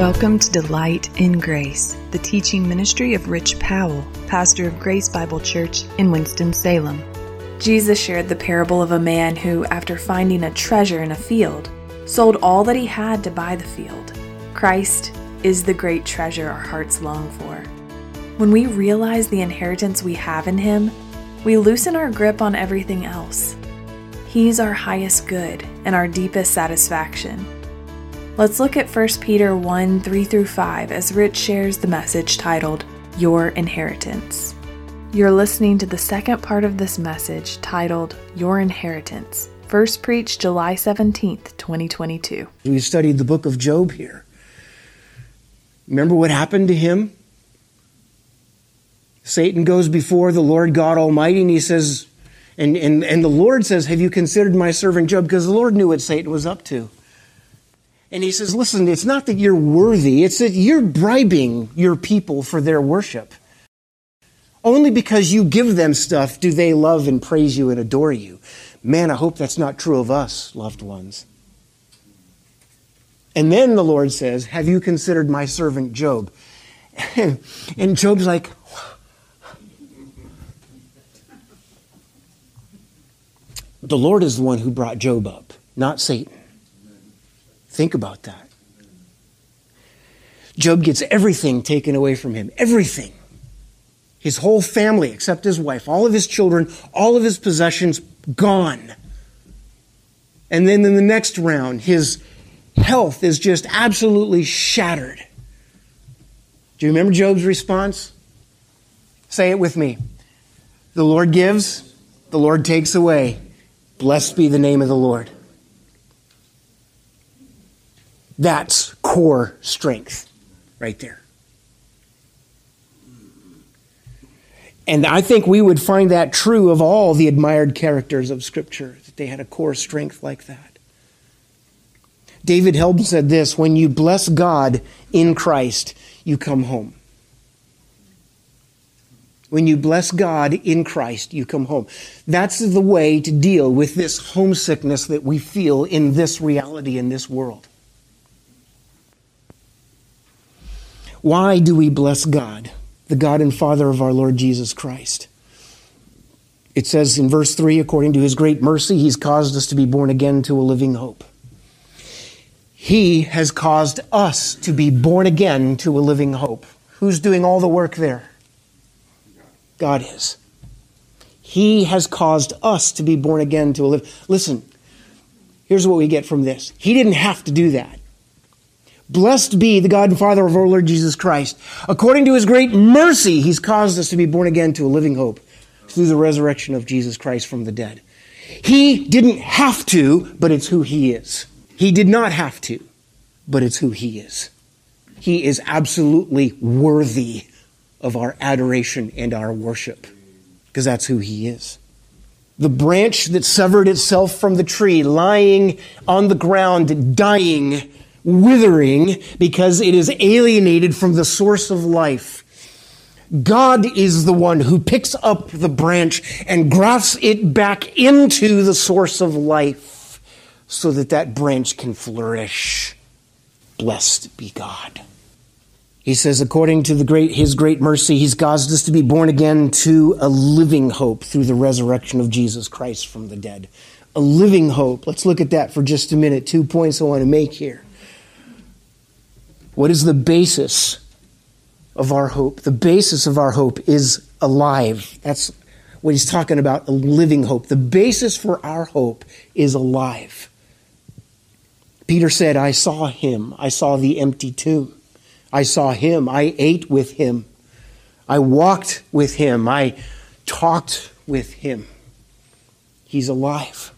Welcome to Delight in Grace, the teaching ministry of Rich Powell, pastor of Grace Bible Church in Winston-Salem. Jesus shared the parable of a man who, after finding a treasure in a field, sold all that he had to buy the field. Christ is the great treasure our hearts long for. When we realize the inheritance we have in Him, we loosen our grip on everything else. He's our highest good and our deepest satisfaction. Let's look at 1 Peter 1, 3-5 as Rich shares the message titled, Your Inheritance. You're listening to the second part of this message titled, Your Inheritance, first preached July 17th, 2022. We studied the book of Job here. Remember what happened to him? Satan goes before the Lord God Almighty and he says, and the Lord says, have you considered my servant Job? Because the Lord knew what Satan was up to. And he says, listen, it's not that you're worthy, it's that you're bribing your people for their worship. Only because you give them stuff do they love and praise you and adore you. Man, I hope that's not true of us, loved ones. And then the Lord says, have you considered my servant Job? And Job's like, the Lord is the one who brought Job up, not Satan. Think about that. Job gets everything taken away from him. Everything. His whole family, except his wife, all of his children, all of his possessions, gone. And then in the next round, his health is just absolutely shattered. Do you remember Job's response? Say it with me. The Lord gives, the Lord takes away. Blessed be the name of the Lord. That's core strength right there. And I think we would find that true of all the admired characters of Scripture, that they had a core strength like that. David Helm said this, when you bless God in Christ, you come home. When you bless God in Christ, you come home. That's the way to deal with this homesickness that we feel in this reality, in this world. Why do we bless God, the God and Father of our Lord Jesus Christ? It says in verse 3, according to His great mercy, He's caused us to be born again to a living hope. He has caused us to be born again to a living hope. Who's doing all the work there? God is. He has caused us to be born again to a living... Listen, here's what we get from this. He didn't have to do that. Blessed be the God and Father of our Lord Jesus Christ. According to His great mercy, He's caused us to be born again to a living hope through the resurrection of Jesus Christ from the dead. He didn't have to, but it's who He is. He did not have to, but it's who He is. He is absolutely worthy of our adoration and our worship, because that's who He is. The branch that severed itself from the tree, lying on the ground, dying, withering because it is alienated from the source of life. God is the one who picks up the branch and grafts it back into the source of life so that that branch can flourish. Blessed be God. He says, according to His great mercy, He's caused us to be born again to a living hope through the resurrection of Jesus Christ from the dead. A living hope. Let's look at that for just a minute. 2 points I want to make here. What is the basis of our hope? The basis of our hope is alive. That's what he's talking about, a living hope. The basis for our hope is alive. Peter said, I saw Him. I saw the empty tomb. I saw Him. I ate with Him. I walked with Him. I talked with Him. He's alive.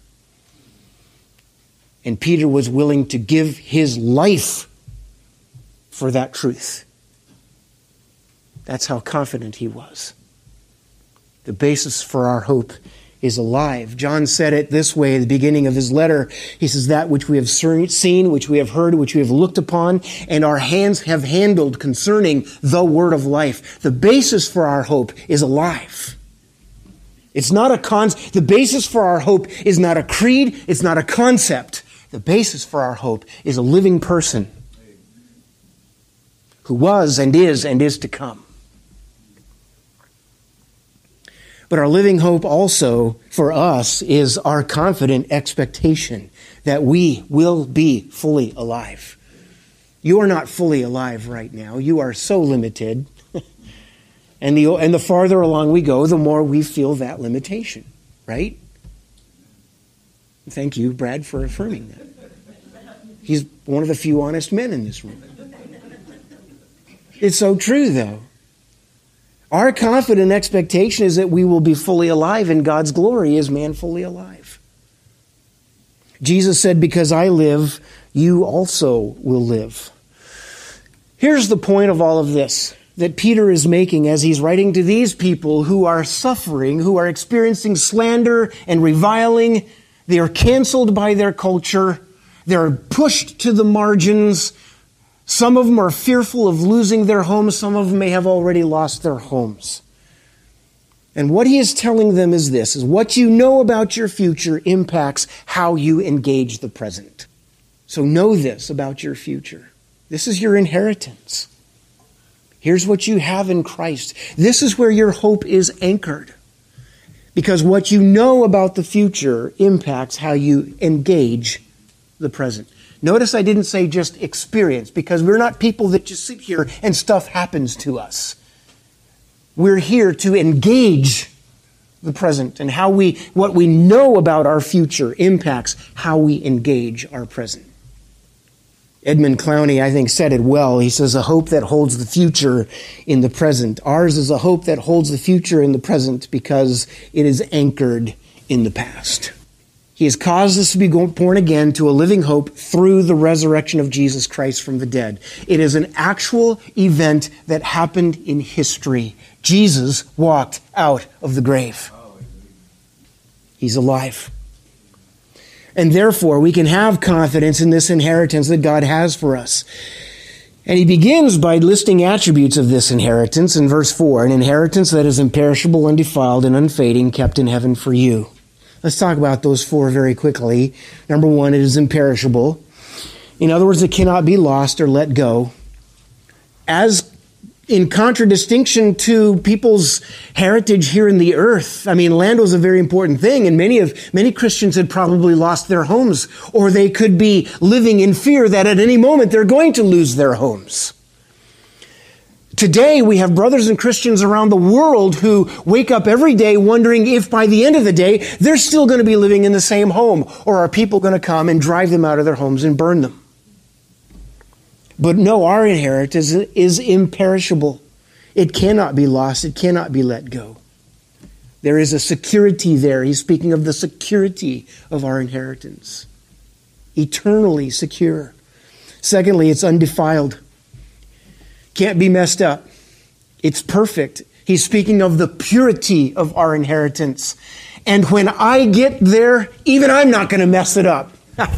And Peter was willing to give his life for that truth. That's how confident he was. The basis for our hope is alive. John said it this way at the beginning of his letter. He says, that which we have seen, which we have heard, which we have looked upon, and our hands have handled concerning the word of life. The basis for our hope is alive. It's not the basis for our hope is not a creed, it's not a concept. The basis for our hope is a living person who was and is to come. But our living hope also for us is our confident expectation that we will be fully alive. You are not fully alive right now. You are so limited. And the farther along we go, the more we feel that limitation, right? Thank you, Brad, for affirming that. He's one of the few honest men in this room. It's so true, though. Our confident expectation is that we will be fully alive in God's glory. Is man fully alive? Jesus said, because I live, you also will live. Here's the point of all of this that Peter is making as he's writing to these people who are suffering, who are experiencing slander and reviling. They are canceled by their culture. They're pushed to the margins. Some of them are fearful of losing their homes. Some of them may have already lost their homes. And what he is telling them is this, is what you know about your future impacts how you engage the present. So know this about your future. This is your inheritance. Here's what you have in Christ. This is where your hope is anchored. Because what you know about the future impacts how you engage the present. Notice I didn't say just experience, because we're not people that just sit here and stuff happens to us. We're here to engage the present, and what we know about our future impacts how we engage our present. Edmund Clowney, I think, said it well. He says, a hope that holds the future in the present. Ours is a hope that holds the future in the present because it is anchored in the past. He has caused us to be born again to a living hope through the resurrection of Jesus Christ from the dead. It is an actual event that happened in history. Jesus walked out of the grave. He's alive. And therefore, we can have confidence in this inheritance that God has for us. And he begins by listing attributes of this inheritance in verse 4, an inheritance that is imperishable, undefiled, and unfading, kept in heaven for you. Let's talk about those four very quickly. Number one, it is imperishable. In other words, it cannot be lost or let go. As in contradistinction to people's heritage here in the earth. I mean, land was a very important thing, and many Christians had probably lost their homes, or they could be living in fear that at any moment they're going to lose their homes. Today, we have brothers and Christians around the world who wake up every day wondering if by the end of the day, they're still going to be living in the same home, or are people going to come and drive them out of their homes and burn them? But no, our inheritance is imperishable. It cannot be lost. It cannot be let go. There is a security there. He's speaking of the security of our inheritance. Eternally secure. Secondly, it's undefiled. Can't be messed up. It's perfect. He's speaking of the purity of our inheritance. And when I get there, even I'm not going to mess it up.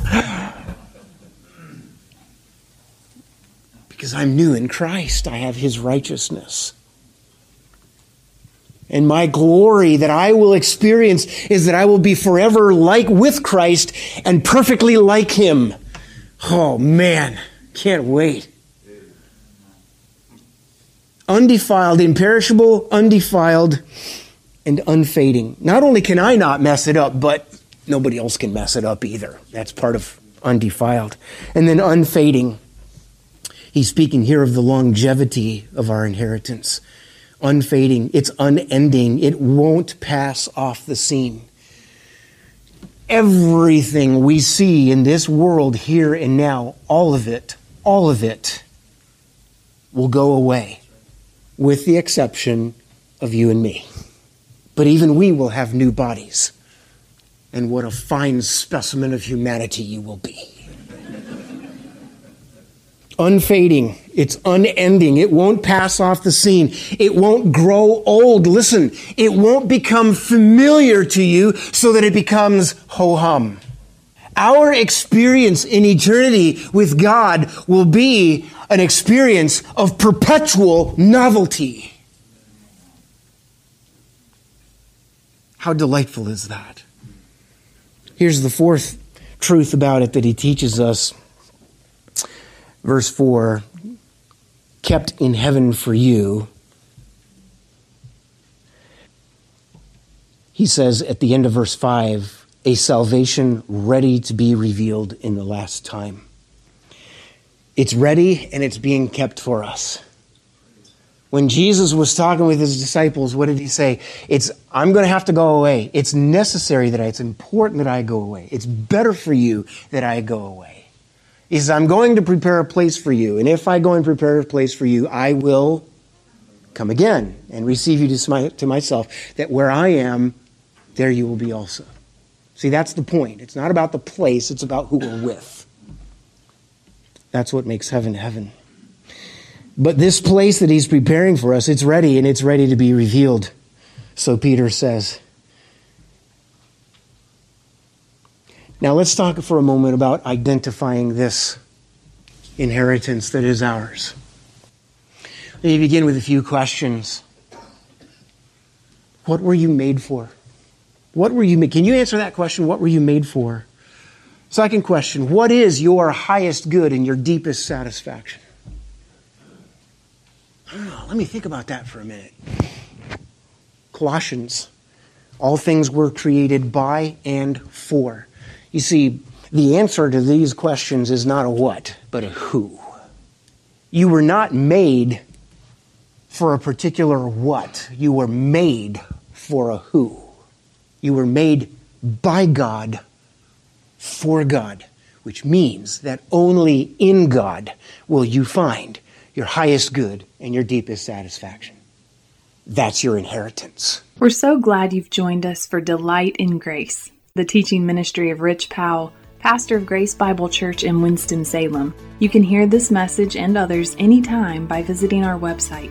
Because I'm new in Christ. I have His righteousness. And my glory that I will experience is that I will be forever like with Christ and perfectly like Him. Oh man, can't wait. Undefiled, imperishable, undefiled, and unfading. Not only can I not mess it up, but nobody else can mess it up either. That's part of undefiled. And then unfading. He's speaking here of the longevity of our inheritance. Unfading. It's unending. It won't pass off the scene. Everything we see in this world here and now, all of it will go away, with the exception of you and me. But even we will have new bodies. And what a fine specimen of humanity you will be. Unfading. It's unending. It won't pass off the scene. It won't grow old. Listen, it won't become familiar to you so that it becomes ho-hum. Our experience in eternity with God will be an experience of perpetual novelty. How delightful is that? Here's the fourth truth about it that he teaches us. Verse 4, kept in heaven for you. He says at the end of verse 5, a salvation ready to be revealed in the last time. It's ready and it's being kept for us. When Jesus was talking with his disciples, what did he say? I'm going to have to go away. It's necessary it's important that I go away. It's better for you that I go away. He says, I'm going to prepare a place for you. And if I go and prepare a place for you, I will come again and receive you to myself, that where I am, there you will be also. See, that's the point. It's not about the place, it's about who we're with. That's what makes heaven heaven. But this place that he's preparing for us, it's ready, and it's ready to be revealed. So Peter says. Now let's talk for a moment about identifying this inheritance that is ours. Let me begin with a few questions. What were you made for? Can you answer that question? What were you made for? Second question, what is your highest good and your deepest satisfaction? Let me think about that for a minute. Colossians, all things were created by and for. You see, the answer to these questions is not a what, but a who. You were not made for a particular what. You were made for a who. You were made by God, for God, which means that only in God will you find your highest good and your deepest satisfaction. That's your inheritance. We're so glad you've joined us for Delight in Grace, the teaching ministry of Rich Powell, pastor of Grace Bible Church in Winston-Salem. You can hear this message and others anytime by visiting our website,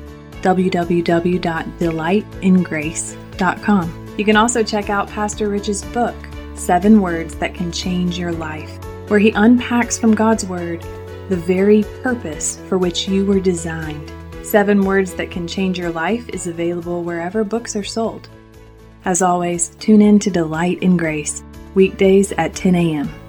www.delightingrace.com. You can also check out Pastor Rich's book, 7 Words That Can Change Your Life, where he unpacks from God's Word the very purpose for which you were designed. 7 Words That Can Change Your Life is available wherever books are sold. As always, tune in to Delight in Grace, weekdays at 10 a.m.